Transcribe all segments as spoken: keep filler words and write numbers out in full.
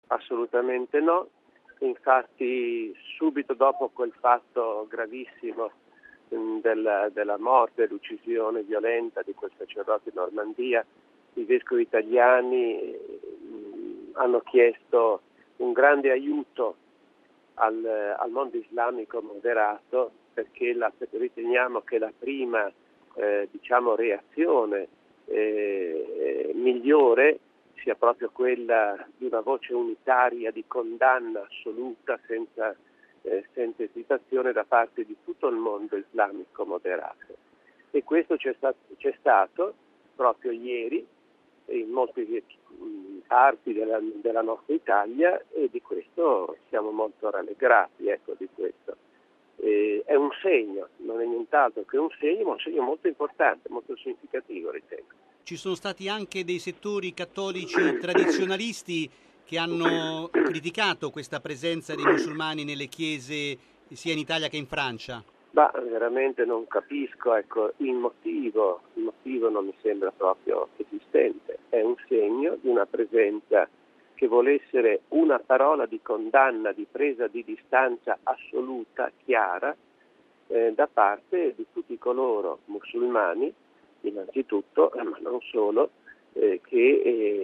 Assolutamente no. Infatti subito dopo quel fatto gravissimo mh, della, della morte e l'uccisione violenta di quel sacerdote in Normandia, i vescovi italiani mh, hanno chiesto un grande aiuto al, al mondo islamico moderato, perché la, riteniamo che la prima eh, diciamo, reazione eh, migliore sia proprio quella di una voce unitaria di condanna assoluta senza, eh, senza esitazione da parte di tutto il mondo islamico moderato. E questo c'è stato, c'è stato proprio ieri in molte mh, parti della, della nostra Italia, e di questo siamo molto rallegrati, ecco, di questo. Eh, è un segno, non è nient'altro che un segno, ma un segno molto importante, molto significativo, ritengo. Ci sono stati anche dei settori cattolici tradizionalisti che hanno criticato questa presenza dei musulmani nelle chiese sia in Italia che in Francia. Ma veramente non capisco, ecco, il motivo, il motivo non mi sembra proprio esistente. È un segno di una presenza che vuole essere una parola di condanna, di presa di distanza assoluta, chiara, eh, da parte di tutti coloro musulmani, innanzitutto, ma non solo, eh, che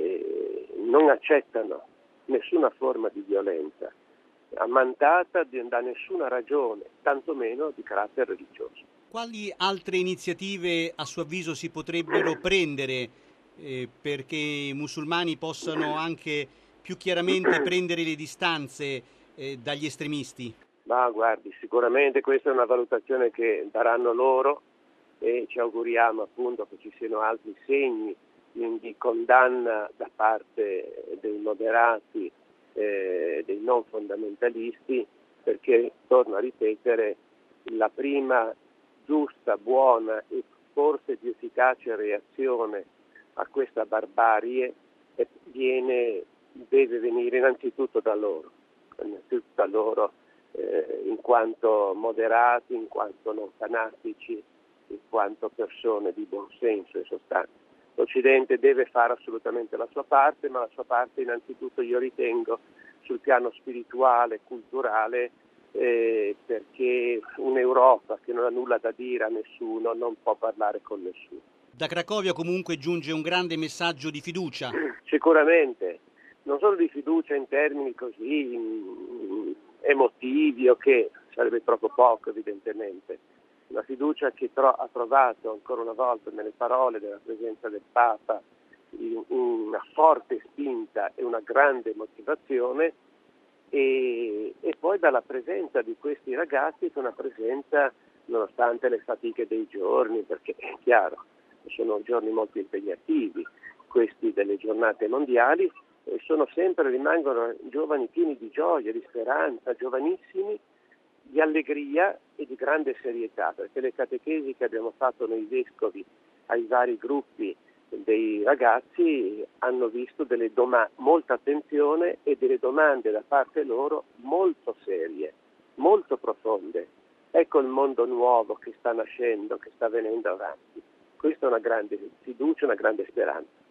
eh, non accettano nessuna forma di violenza, ammantata da nessuna ragione, tantomeno di carattere religioso. Quali altre iniziative a suo avviso si potrebbero prendere eh, perché i musulmani possano anche più chiaramente prendere le distanze eh, dagli estremisti? Ma guardi, sicuramente questa è una valutazione che daranno loro, e ci auguriamo appunto che ci siano altri segni di condanna da parte dei moderati, eh, dei non fondamentalisti, perché, torno a ripetere, la prima giusta, buona e forse più efficace reazione a questa barbarie viene, deve venire innanzitutto da loro, innanzitutto da loro eh, in quanto moderati, in quanto non fanatici, in quanto persone di buon senso e sostanza. L'Occidente deve fare assolutamente la sua parte, ma la sua parte innanzitutto io ritengo sul piano spirituale, culturale, eh, perché un'Europa che non ha nulla da dire a nessuno non può parlare con nessuno. Da Cracovia comunque giunge un grande messaggio di fiducia. Sicuramente, non solo di fiducia in termini così mm, emotivi, o che sarebbe troppo poco evidentemente, una fiducia che tro- ha trovato ancora una volta nelle parole della presenza del Papa una forte spinta e una grande motivazione, e, e poi dalla presenza di questi ragazzi, che è una presenza nonostante le fatiche dei giorni, perché è chiaro, sono giorni molto impegnativi questi delle giornate mondiali, e sono sempre, rimangono giovani pieni di gioia, di speranza, giovanissimi, di allegria e di grande serietà, perché le catechesi che abbiamo fatto noi vescovi ai vari gruppi dei ragazzi hanno visto delle doma- molta attenzione e delle domande da parte loro molto serie, molto profonde. Ecco il mondo nuovo che sta nascendo, che sta venendo avanti. Questa è una grande fiducia, una grande speranza.